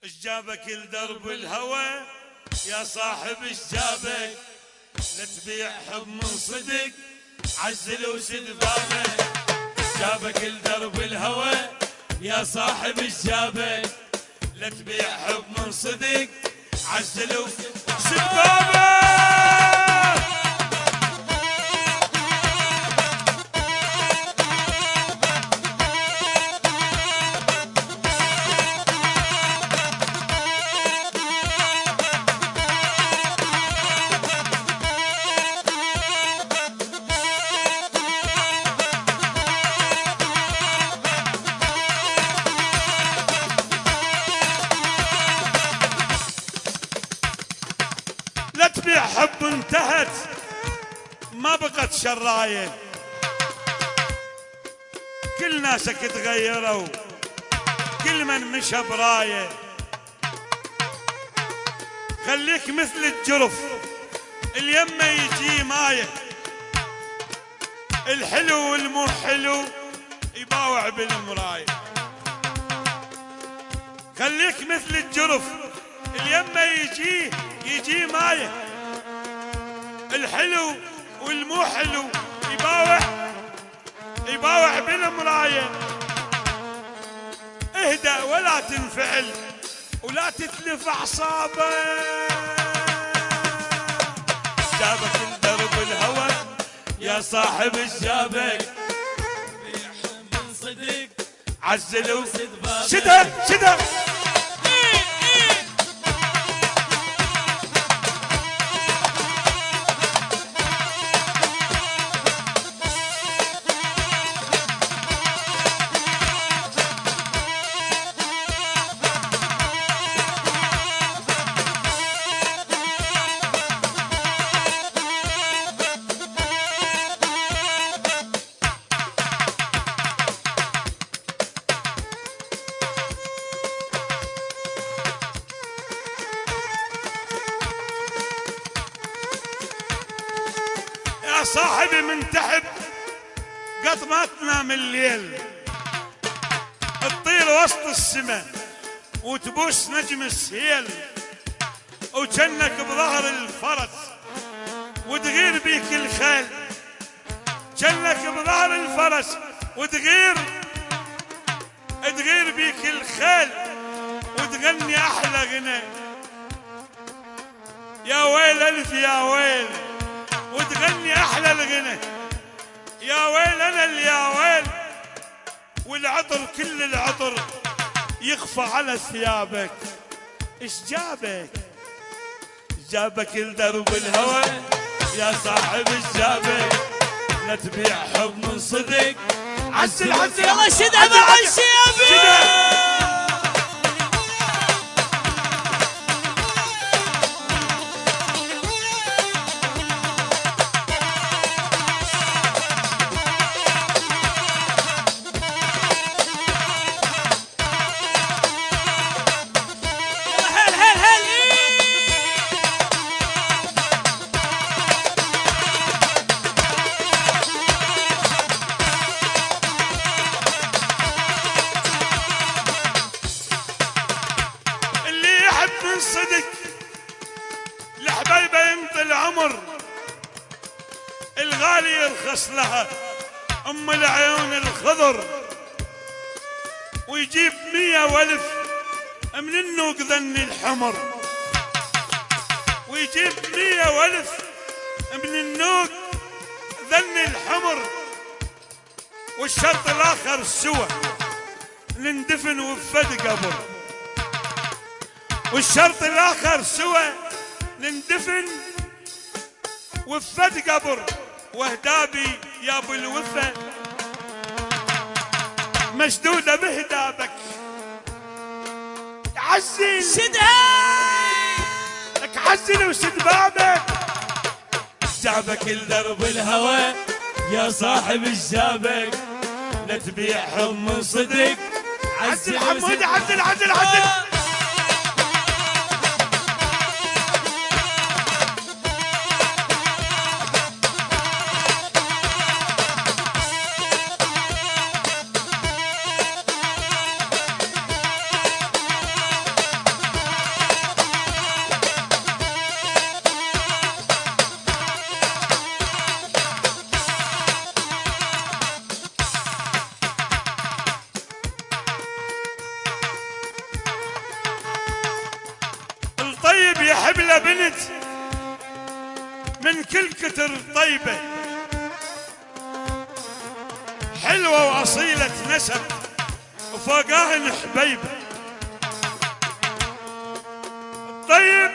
اش جابك لدرب الهوى يا صاحب اش جابك؟ لا تبيع حب من صدق عزل وسد بابك. اش جابك لدرب الهوى يا صاحب اش جابك؟ لا تبيع حب من صدق عزل وسد بابك. لا تبيع حب انتهت ما بقت شرايه، كل ناسك تغيروا كل من مشى برايه. خليك مثل الجرف اليمه يجي مايه، الحلو والمو حلو يباوع بالمرايه. خليك مثل الجرف اليمه يجي مايه، الحلو والمو حلو يباوع بالمرايه. اهدأ ولا تنفعل ولا تتلف اعصابك. جابك لدرب الهوى يا صاحب اش جابك؟ بيع حب من صدق عزل وسد بابك. شدها يا صاحبي من تحت قط ما تنام الليل، تطير وسط السماء وتبوس نجم السيل، وجنك بظهر الفرس وتغير بيك الخيل. جنك بظهر الفرس وتغير بيك الخيل، وتغني احلى غنى يا ويل الف يا ويل، وتغني احلى الغنى يا ويل انا اللي يا ويل. والعطر كل العطر يخفى على ثيابك. ايش جابك لدرب الهوى يا صاحب ايش جابك؟ لا تبيع حب من صدق عزل يلا شدها مع الشيابي. من صدق لحبايبه ينطي العمر، الغالي يرخص لها ام العيون الخضر، ويجيب 100 والف من النوق ذني الحمر، ويجيب 100 والف من النوق ذني الحمر. والشرط الاخر سوى نندفن وفد قبر، والشرط الاخر سوى نندفن وفد قبر. واهدابي يا ابو الوفا مشدوده بهدابك. عزل شدها لك عزل وسد بابك. جابك لدرب الهوى يا صاحب ايش جابك؟ لا تبيع حب من صدق عزل حمود عزل الطيب يحب له بنت من كل كتر طيبة، حلوة وأصيلة نسب وفوقاهن حبيبة. الطيب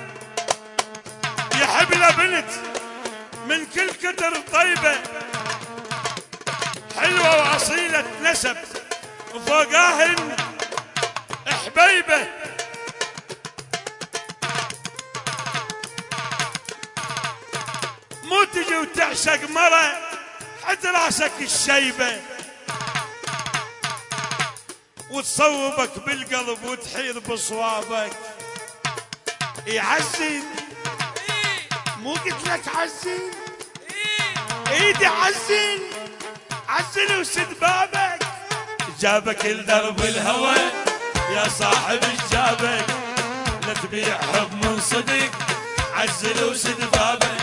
يحب له بنت من كل كتر طيبة، حلوة وأصيلة نسب وفوقاهن حبيبة. مو تجي وتعشق مرة حد راسك الشيبة، وتصوبك بالقلب وتحير بصوابك. يعزين مو قلت لك عزين؟ ايدي عزين عزين وسد بابك. جابك لدرب الهوى يا صاحب الجابك، لا تبيع حب من صدق عزل وسد بابك.